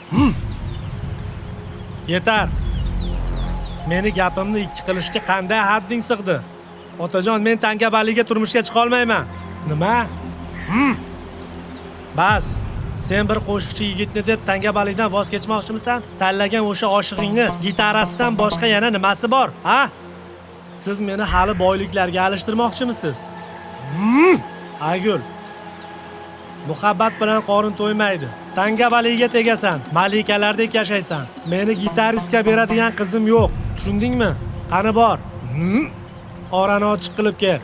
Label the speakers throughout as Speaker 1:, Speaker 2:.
Speaker 1: Yetar. Meni gapimni ikki qilishga qanday hadding sig'di? Otajon, men Tangabaliga turmushga chiqa olmayman. Nima? Bas. Sen bir qo'shiqchi yigitni deb Tangabalidan voz kechmoqchimisan? Tanlagan o'sha oshiqingni gitarasidan boshqa yana nimasi bor, ha? Siz meni hali boyliklarga alishtirmoqchimisiz? Aygul. Muhabbat bilan qorin to'ymaydi. Tangabaliga tegasan, malikalardek yashaysan. Meni gitaristga beradigan qizim yo'q. Tushundingmi? Qani bor. Orani ochiq qilib kel.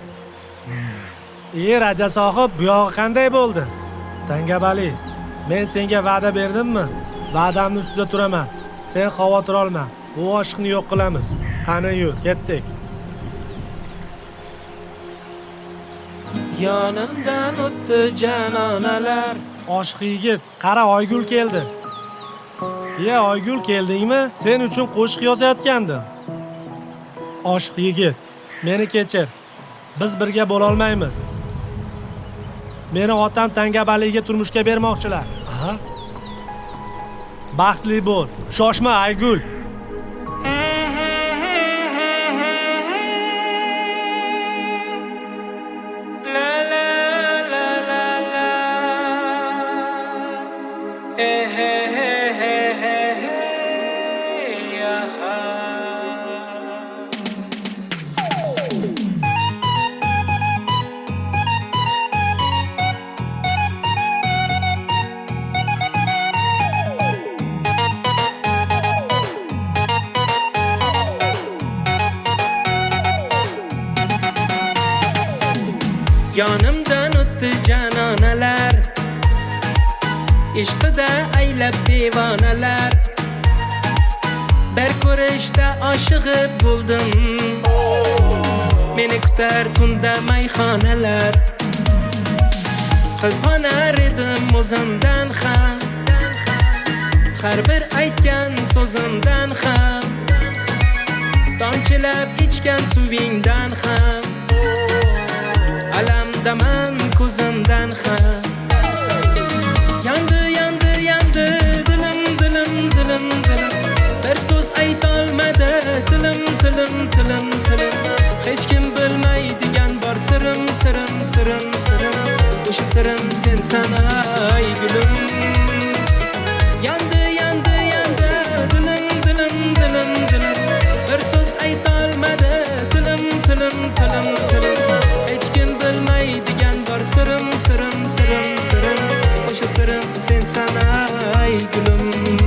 Speaker 1: Raja sohib, bu yog'i qanday bo'ldi? Tangabali, men senga va'da berdimmi? Va'damning ustida turaman. Sen xavotir olma. Bu oshiqni yo'q qilamiz. Qani yur, ketdik.
Speaker 2: Yonimdan o'tdi janonalar.
Speaker 1: Oshiq yigit, qara Oygul keldi. Oygul keldingmi? Sen uchun qo'shiq yozayotgandim. Oshiq yigit, meni kechir. Biz birga bo'la olmaymiz. Meni otam Tangabaliga turmushga bermoqchilar. Baxtli bo'l. Shoshma Aygul.
Speaker 2: Yonimdan o'tdi janonalar, ishqida aylab devonalar. Bir ko'rishda oshiqib bo'ldim, meni kutar tunda mayxonalar. Qizg'onar edim o'zimdan ham, har bir aytgan so'zimdan ham, tomchilab ichgan suvingdan ham, alamdaman ko'zimdan ham. Yandi, yandi, yandi dilim, dilim, dilim, dilim. Bir so'z aytolmadi dilim, dilim, dilim, dilim. Hech kim bilmaydigan bor sirim, sirim, sirim, sirim. O'sha sirim sensan ay gulim. Yandi, yandi, yandi dilim, dilim, dilim, dilim. Bir so'z aytolmadi dilim, dilim, dilim, dilim. Hech kim bilmaydigan bor sirim, sirim, sirim, sirim. O'sha sirim sensan ay gulim.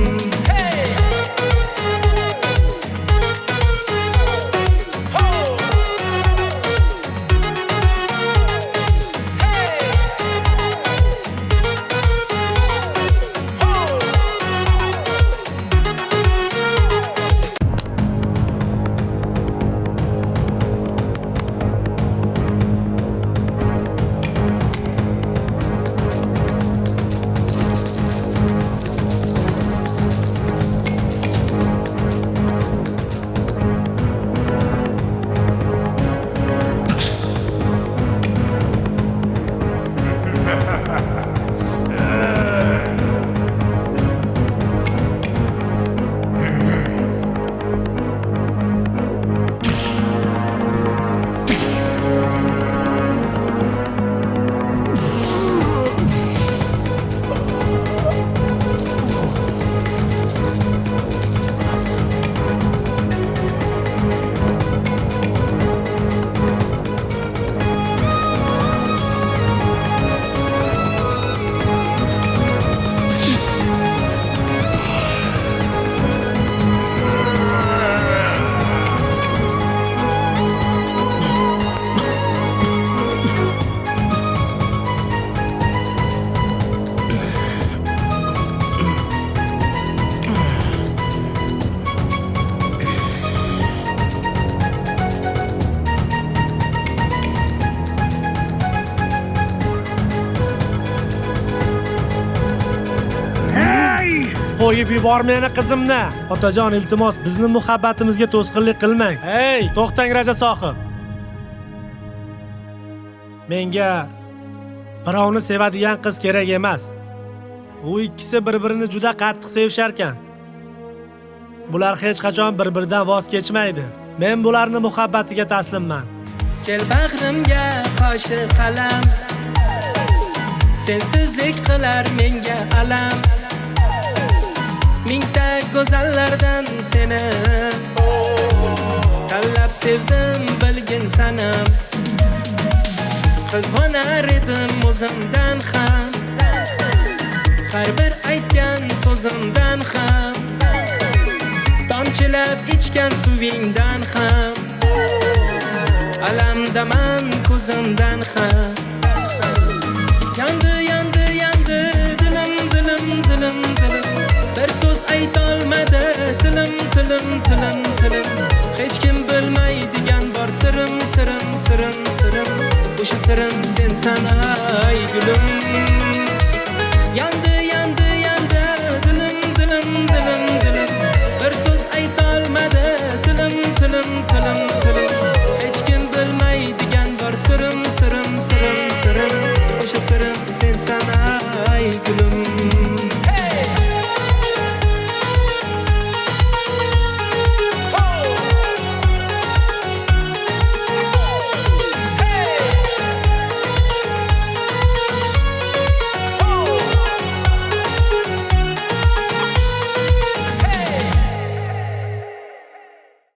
Speaker 1: Qo'yib yubor meni qizimni. Otajon, iltimos, bizni muhabbatimizga to'sqinlik qilmang. Hey, to'xtang Raja sohib. Menga birovni sevadigan qiz kerak emas. U ikkisi bir-birini juda qattiq sevishar ekan. Bular hech qachon bir-biridan voz kechmaydi. Men bularni muhabbatiga taslimman.
Speaker 2: Kel bag'rimga qoshi qalam, sensizlik qilar menga alam. Mingta go'zallardan seni tanlab sevdim, bilgin sanam. Qizg'onar edim o'zimdan ham, har bir aytgan so'zimdan ham, tomchilab ichgan suvingdan ham, alamdaman ko'zimdan ham. Yandi, yandi, yandi dilim, dilim, dilim, dilim. Bir so'z aytolmadi tilim, tilim, tilim, tilim. Hech kim bilmaydigan bor sirim, sirim, sirim, sirim. O'sha sirim sensan ay gulim. Yandi, yandi, yandi dilim, dilim, dilim, dilim. Bir so'z aytolmadi tilim, tilim, tilim, tilim. Hech kim bilmaydigan bor sirim, sirim, sirim, sirim. O'sha sirim sensan ay gulim.